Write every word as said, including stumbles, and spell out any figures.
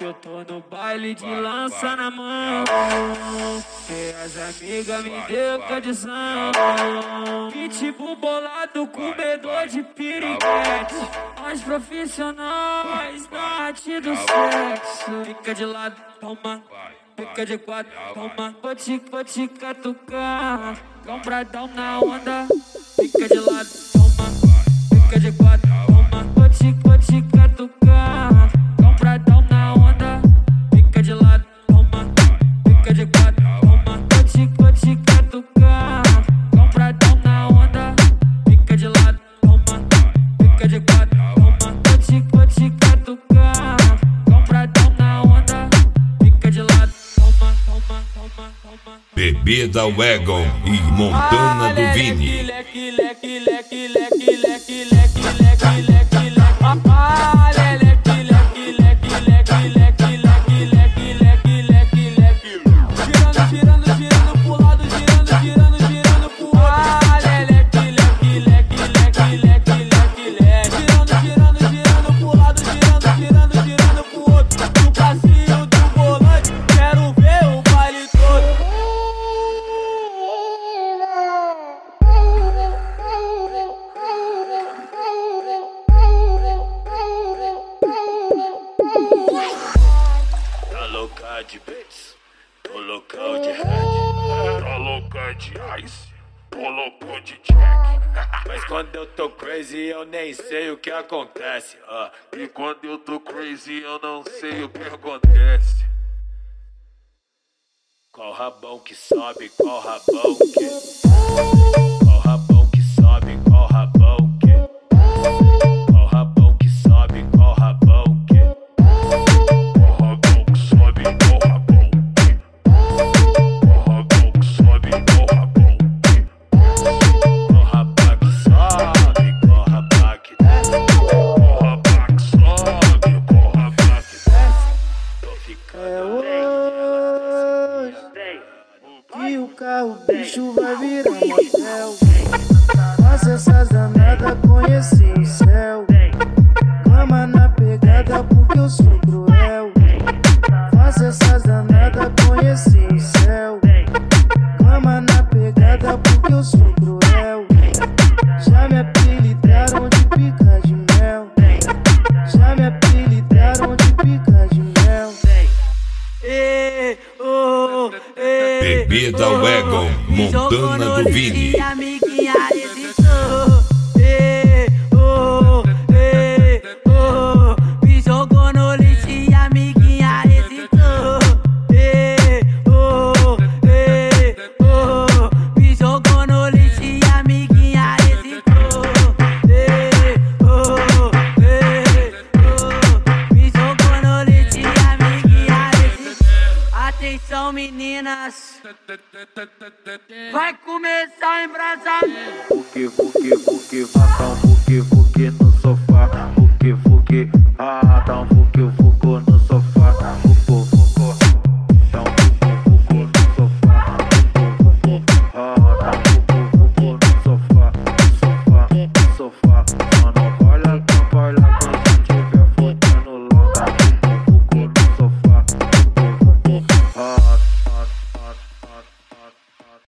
que eu tô no baile de lança na mão. E as amigas me deu condição. Pitbull bolado, comedor de piriguete. Nós profissionais da arte do sexo. Fica de lado, toma. Fica de quatro, toma. Vou te, vou te catucar. Lombradão na onda. Fica de lado, toma. Fica de quatro, toma. Vou te, vou te catucar. Lombradão na onda. Fica de lado, toma. Fica de quatro, toma. Vou te, vou te catucar. Lombradão na onda. Fica de lado, toma. Fica de quatro, toma. Vou te, vou te catucar. Lombradão na onda. Fica de lado, toma, toma, toma, toma. Bebida Wagon e Montana do Vini. Leque, leque, leque, leque, leque, leque, leque, leque, leque. Ah, leque, leque, leque, leque, leque, leque, leque, leque, leque, leque. Girando, girando, girando pro lado, girando, girando, girando pro outro. Ah, leque, leque, leque, leque, leque, leque, leque. Girando, girando, girando pro lado, girando, girando, girando pro outro. No passinho do volante, quero ver o baile todo. Tá louca de beats, tô loucão de head. Tô louca de ice, tô louco de jack. Mas quando eu tô crazy eu nem sei o que acontece, uh. E quando eu tô crazy eu não sei o que acontece. Qual rabão que sobe, qual rabão que... Qual rabão que sobe, qual rabão que... Qual rabão que sobe, qual rabão que... Qual rabão que sobe, qual rabão que... Qual rabão que sobe, qual rabão que... Qual rabão que sobe, qual rabão que desce. Qual rabão que sobe, qual rabão que desce. Tô ficando e o carro, bicho vai virar motel. Faça essas danadas, conheci o céu. Cama na pegada porque eu sou cruel. Faça essas danadas, conheci o céu. Cama na pegada porque eu sou cruel. Já me apelidaram de pica de mel. Já me apelidaram de pica de mel. Ei, oh, ei, Bebida oh, Wagon, Montana do Vini. Amiguinha hesitou. Ei, oh, ei, oh, me jogou no lixo e amiguinha hesitou. Ei, oh, ei, oh, me jogou no lixo e amiguinha hesitou. Ei, oh, ei, oh, me jogou no lixo e amiguinha hesitou. Atenção meninas, vai começar a embrasar. Porque, porque, porque, facão.